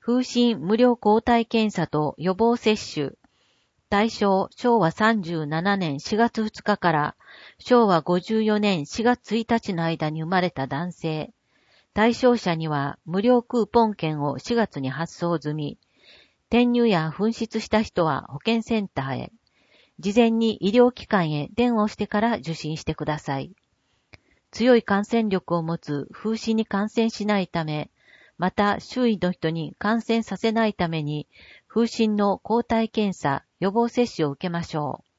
風疹無料抗体検査と予防接種。対象、昭和37年4月2日から昭和54年4月1日の間に生まれた男性。対象者には無料クーポン券を4月に発送済み。転入や紛失した人は保健センターへ。事前に医療機関へ電話をしてから受診してください。強い感染力を持つ風疹に感染しないため、また周囲の人に感染させないために、風疹の抗体検査、予防接種を受けましょう。